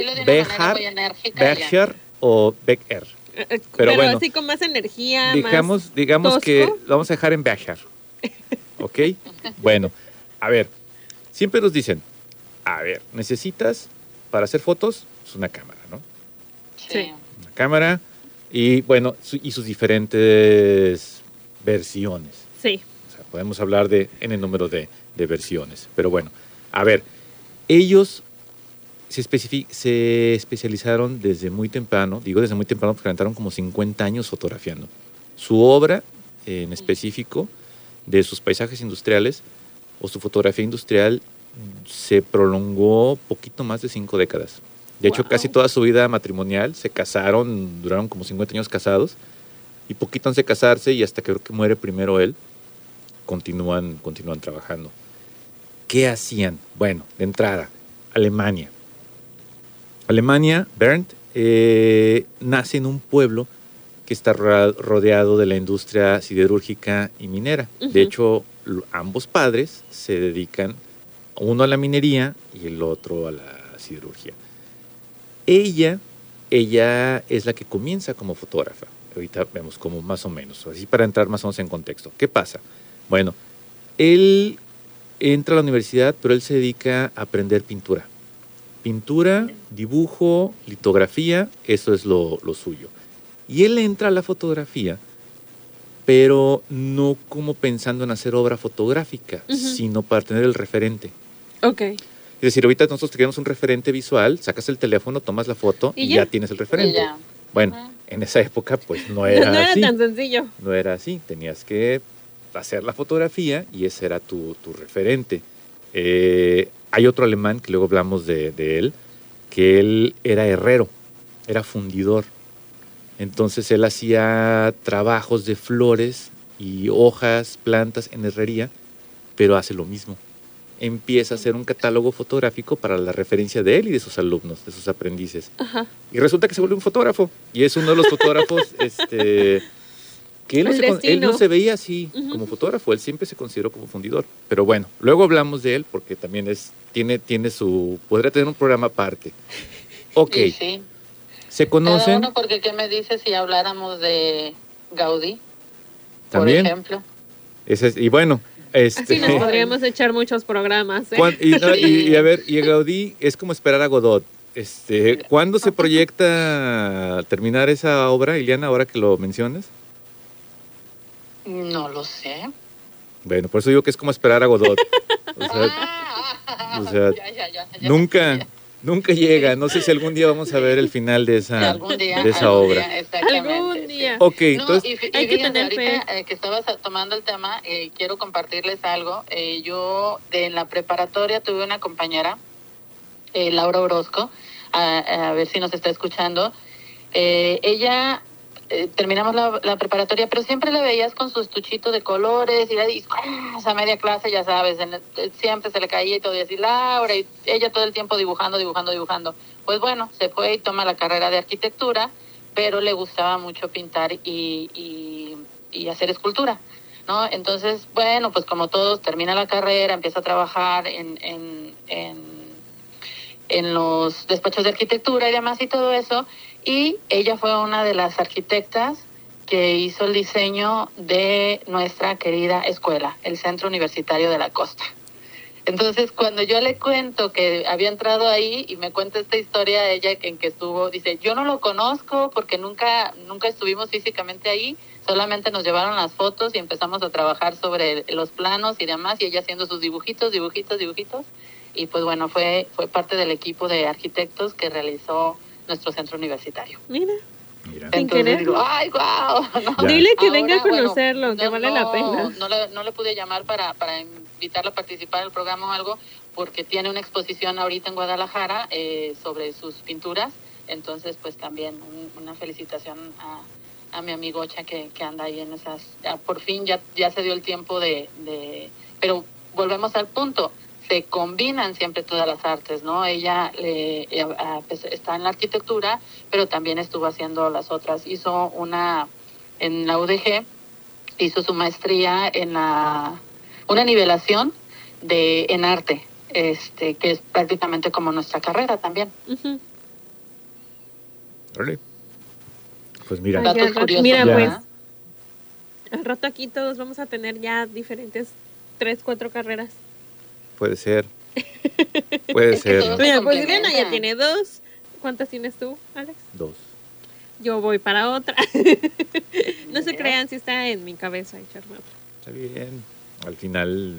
Becher o Becker. Pero bueno, así con más energía, digamos tosco. que lo vamos a dejar en Becher. ¿Ok? Bueno, a ver, siempre nos dicen, necesitas para hacer fotos una cámara, ¿no? Sí. Una cámara y bueno, y sus diferentes versiones. Sí. O sea, podemos hablar en el número de versiones. Pero bueno, a ver, ellos se especializaron desde muy temprano, digo desde muy temprano porque aventaron como 50 años fotografiando. Su obra en específico de sus paisajes industriales o su fotografía industrial se prolongó poquito más de 5 décadas. De hecho, casi toda su vida matrimonial se casaron, duraron como 50 años casados y poquito antes de casarse y hasta que creo que muere primero él, continúan trabajando. ¿Qué hacían? Bueno, de entrada, Alemania. Bernd nace en un pueblo que está rodeado de la industria siderúrgica y minera. De hecho, ambos padres se dedican, uno a la minería y el otro a la siderurgia. Ella es la que comienza como fotógrafa. Ahorita vemos como más o menos, así para entrar más o menos en contexto. ¿Qué pasa? Bueno, él entra a la universidad, pero él se dedica a aprender pintura. Pintura, dibujo, litografía, eso es lo suyo. Y él entra a la fotografía, pero no como pensando en hacer obra fotográfica, sino para tener el referente. Ok. Es decir, ahorita nosotros tenemos un referente visual, sacas el teléfono, tomas la foto y ya tienes el referente. Bueno, en esa época pues no era así. No era tan sencillo. No era así, tenías que hacer la fotografía y ese era tu referente. Hay otro alemán que luego hablamos de él, que él era herrero, era fundidor. Entonces él hacía trabajos de flores y hojas, plantas en herrería, pero hace lo mismo. Empieza a hacer un catálogo fotográfico para la referencia de él y de sus alumnos, de sus aprendices. Ajá. Y resulta que se vuelve un fotógrafo. Y es uno de los fotógrafos que él no se veía así como fotógrafo, él siempre se consideró como fundidor. Pero bueno, luego hablamos de él porque también podría tener un programa aparte. Ok. Sí. ¿Se conocen? Cada uno, porque ¿qué me dices si habláramos de Gaudí? También. Por ejemplo. Y bueno, así nos podríamos echar muchos programas. Y a ver, y Gaudí es como esperar a Godot. ¿Cuándo se proyecta terminar esa obra, Iliana, ahora que lo mencionas? No lo sé. Bueno, por eso digo que es como esperar a Godot. Nunca llega. No sé si algún día vamos a ver el final de esa obra. Algún día. Ok, entonces... Hay que tener fe. Que estabas tomando el tema, quiero compartirles algo. Yo en la preparatoria tuve una compañera, Laura Orozco, a ver si nos está escuchando. Ella... terminamos la preparatoria, pero siempre la veías con su estuchito de colores y a media clase, ya sabes, siempre se le caía y todo, y así, Laura, y ella todo el tiempo dibujando. Pues bueno, se fue y toma la carrera de arquitectura, pero le gustaba mucho pintar y hacer escultura, ¿no? Entonces, bueno, pues como todos, termina la carrera, empieza a trabajar en los despachos de arquitectura y demás y todo eso. Y ella fue una de las arquitectas que hizo el diseño de nuestra querida escuela, el Centro Universitario de la Costa. Entonces, cuando yo le cuento que había entrado ahí y me cuenta esta historia, ella en que estuvo, dice, yo no lo conozco porque nunca estuvimos físicamente ahí, solamente nos llevaron las fotos y empezamos a trabajar sobre los planos y demás, y ella haciendo sus dibujitos, y pues bueno, fue parte del equipo de arquitectos que realizó nuestro centro universitario. Mira. Entonces digo, ¡ay, guau! ¿No? Dile que venga a conocerlo, que vale la pena. No le pude llamar para invitarla a participar del programa o algo, porque tiene una exposición ahorita en Guadalajara sobre sus pinturas. Entonces, pues también una felicitación a mi amigocha que anda ahí en esas. Por fin ya se dio el tiempo pero volvemos al punto. Se combinan siempre todas las artes, ¿no? Ella está en la arquitectura, pero también estuvo haciendo las otras. Hizo en la UDG, hizo su maestría en una nivelación en arte, que es prácticamente como nuestra carrera también. Uh-huh. Vale. Pues mira. Datos curiosos. Mira, ¿verdad? pues, al rato aquí todos vamos a tener ya diferentes 3, 4 carreras. Puede ser. Puede ser. todos- Mira, pues complementa. Irena ya tiene 2. ¿Cuántas tienes tú, Alex? 2. Yo voy para otra. No se crean si está en mi cabeza echarme otra. Está bien. Al final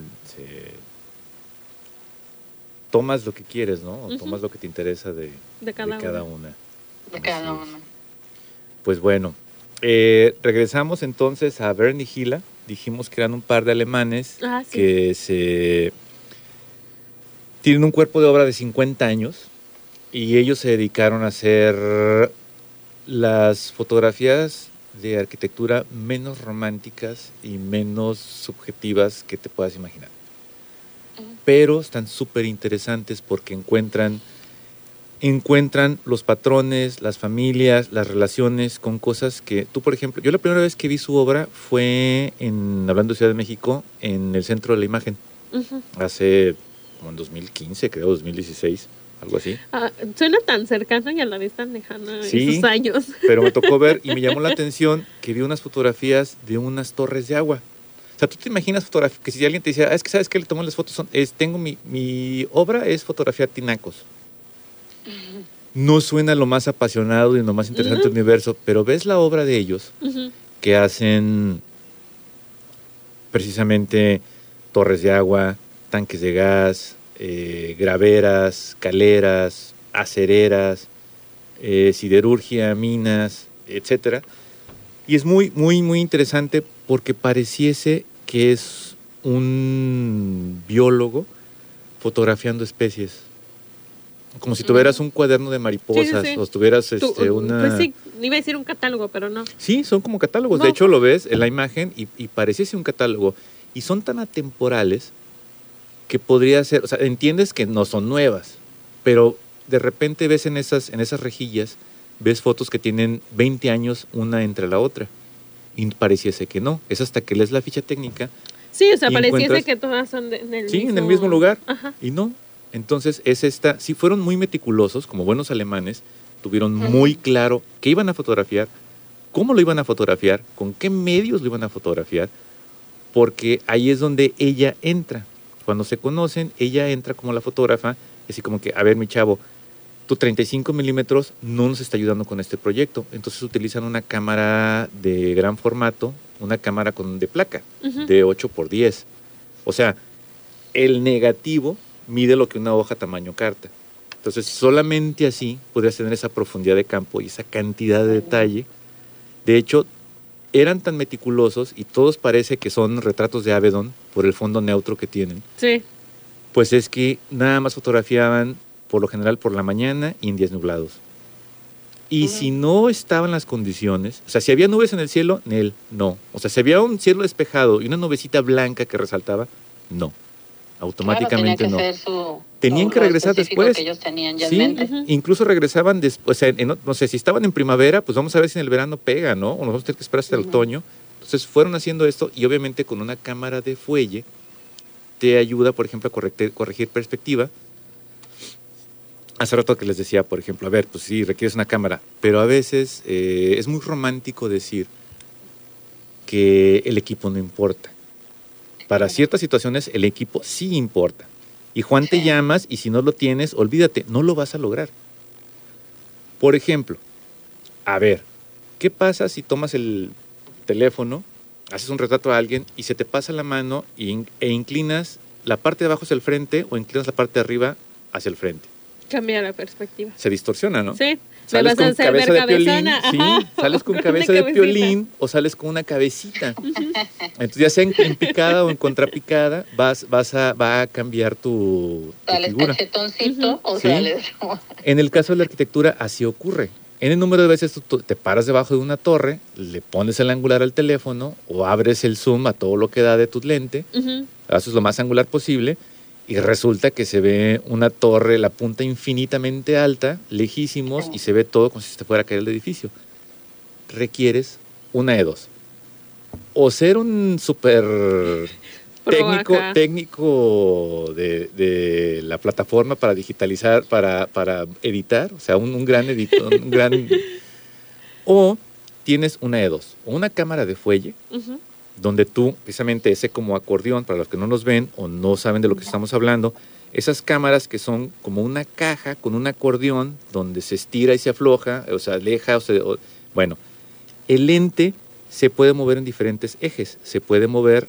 tomas lo que quieres, ¿no? O Ujú. tomas lo que te interesa de cada una. De cada Así es. uno. Pues bueno, regresamos entonces a Bern y Hila. Dijimos que eran un par de alemanes Ah, sí. que tienen un cuerpo de obra de 50 años y ellos se dedicaron a hacer las fotografías de arquitectura menos románticas y menos subjetivas que te puedas imaginar. Pero están súper interesantes porque encuentran los patrones, las familias, las relaciones con cosas que tú, por ejemplo, yo la primera vez que vi su obra fue hablando de Ciudad de México, en el Centro de la Imagen, Uh-huh. hace como en 2015, creo, 2016, algo así. Suena tan cercano y a la vez tan lejano Sí. esos años. Pero me tocó ver y me llamó la atención que vi unas fotografías de unas torres de agua. O sea, tú te imaginas fotografía, que si alguien te dice, es que sabes que le tomó las fotos, tengo mi obra es fotografiar tinacos. No suena lo más apasionado y lo más interesante del universo, pero ves la obra de ellos Uh-huh. que hacen precisamente torres de agua, tanques de gas, graveras, caleras, acereras, siderurgia, minas, etcétera. Y es muy, muy, muy interesante porque pareciese que es un biólogo fotografiando especies. Como si tuvieras un cuaderno de mariposas, Sí, sí, sí. o tuvieras una... Pues sí, iba a decir un catálogo, pero no. Sí, son como catálogos. No. De hecho, lo ves en la imagen y pareciese un catálogo. Y son tan atemporales que podría ser... O sea, entiendes que no son nuevas, pero de repente ves en esas rejillas, ves fotos que tienen 20 años una entre la otra. Y pareciese que no. Es hasta que lees la ficha técnica. Sí, o sea, Y pareciese encuentras- que todas son en el mismo... En el mismo lugar. Ajá. Y no. Entonces, sí fueron muy meticulosos, como buenos alemanes, tuvieron muy claro qué iban a fotografiar, cómo lo iban a fotografiar, con qué medios lo iban a fotografiar, porque ahí es donde ella entra. Cuando se conocen, ella entra como la fotógrafa, así como que, a ver, mi chavo, tu 35 milímetros no nos está ayudando con este proyecto. Entonces utilizan una cámara de gran formato, una cámara de placa, Ujú. de 8x10. O sea, el negativo mide lo que una hoja tamaño carta. Entonces, solamente así podrías tener esa profundidad de campo y esa cantidad de detalle. De hecho, eran tan meticulosos y todos parece que son retratos de Avedon por el fondo neutro que tienen. Sí. Pues es que nada más fotografiaban por lo general por la mañana y en días nublados. Y si no estaban las condiciones, o sea, si había nubes en el cielo, no. O sea, si había un cielo despejado y una nubecita blanca que resaltaba, no. Automáticamente Claro, no. tenía que ser Tenían que lo regresar específico después. que ellos tenían ya Sí, en mente. Ujú. incluso regresaban después, o sea, no sé, si estaban en primavera, pues vamos a ver si en el verano pega, ¿no? O nos vamos a tener que esperar hasta el otoño. Entonces fueron haciendo esto y obviamente con una cámara de fuelle te ayuda, por ejemplo, a corregir perspectiva. Hace rato que les decía, por ejemplo, a ver, pues sí, requieres una cámara, pero a veces es muy romántico decir que el equipo no importa. Para ciertas situaciones el equipo sí importa. Y Juan te llamas y si no lo tienes, olvídate, no lo vas a lograr. Por ejemplo, a ver, ¿qué pasa si tomas el teléfono, haces un retrato a alguien y se te pasa la mano e inclinas la parte de abajo hacia el frente o inclinas la parte de arriba hacia el frente? Cambia la perspectiva. Se distorsiona, ¿no? Sí. Sales con cabeza de piolín, sí, sales con cabeza de piolín o sales con una cabecita. Entonces, ya sea en picada o en contrapicada, va a cambiar tu figura. Cachetoncito o ¿Sí? sales. En el caso de la arquitectura, así ocurre. En el número de veces tú te paras debajo de una torre, le pones el angular al teléfono o abres el zoom a todo lo que da de tu lente, haces lo más angular posible y resulta que se ve una torre, la punta infinitamente alta, lejísimos, y se ve todo como si se te fuera a caer el edificio. Requieres una de dos. O ser un súper técnico de la plataforma para digitalizar, para editar, o sea, un gran editor, o tienes una de dos. O una cámara de fuelle, donde tú, precisamente ese como acordeón, para los que no nos ven o no saben de lo que estamos hablando, esas cámaras que son como una caja con un acordeón donde se estira y se afloja, o se aleja, bueno, el lente se puede mover en diferentes ejes, se puede mover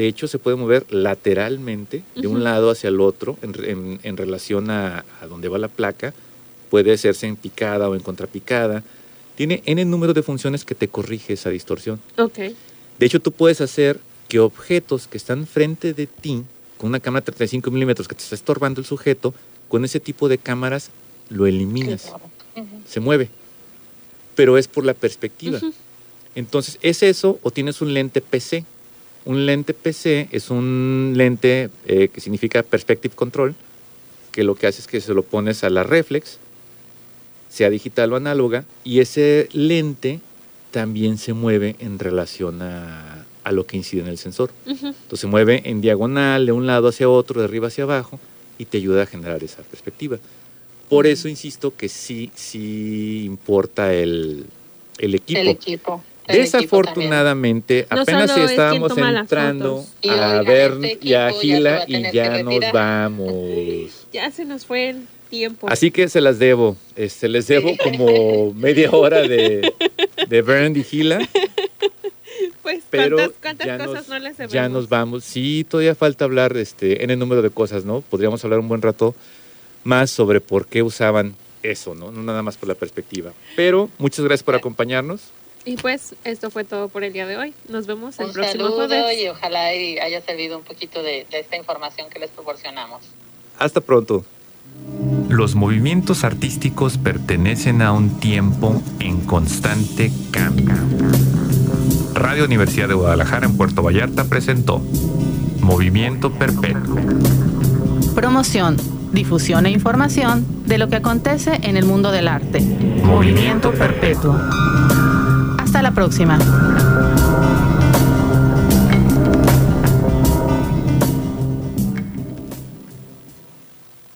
lateralmente, de un lado hacia el otro, en relación a donde va la placa, puede hacerse en picada o en contrapicada, tiene N número de funciones que te corrige esa distorsión. Okay. De hecho, tú puedes hacer que objetos que están frente de ti, con una cámara de 35 milímetros que te está estorbando el sujeto, con ese tipo de cámaras lo eliminas. Se mueve. Pero es por la perspectiva. Entonces, ¿es eso o tienes un lente PC? Un lente PC es un lente que significa Perspective Control, que lo que hace es que se lo pones a la reflex, sea digital o análoga, y ese lente también se mueve en relación a lo que incide en el sensor. Entonces se mueve en diagonal, de un lado hacia otro, de arriba hacia abajo, y te ayuda a generar esa perspectiva. Por eso insisto que sí importa el equipo. El equipo. Desafortunadamente, apenas si estábamos entrando a ver y a Gila y ya nos vamos. Ya se nos fue el tiempo. Así que se las debo. Les debo como media hora de Bernd y Gila. Pues, pero ¿cuántas cosas no les debemos? Ya nos vamos. Sí, todavía falta hablar en el número de cosas, ¿no? Podríamos hablar un buen rato más sobre por qué usaban eso, ¿no? No nada más por la perspectiva. Pero muchas gracias por acompañarnos. Y pues esto fue todo por el día de hoy. Nos vemos el un próximo saludo jueves. Y ojalá haya servido un poquito de esta información que les proporcionamos. Hasta pronto. Los movimientos artísticos pertenecen a un tiempo en constante cambio. Radio Universidad de Guadalajara en Puerto Vallarta presentó Movimiento Perpetuo. Promoción, difusión e información de lo que acontece en el mundo del arte. Movimiento Perpetuo. Hasta la próxima.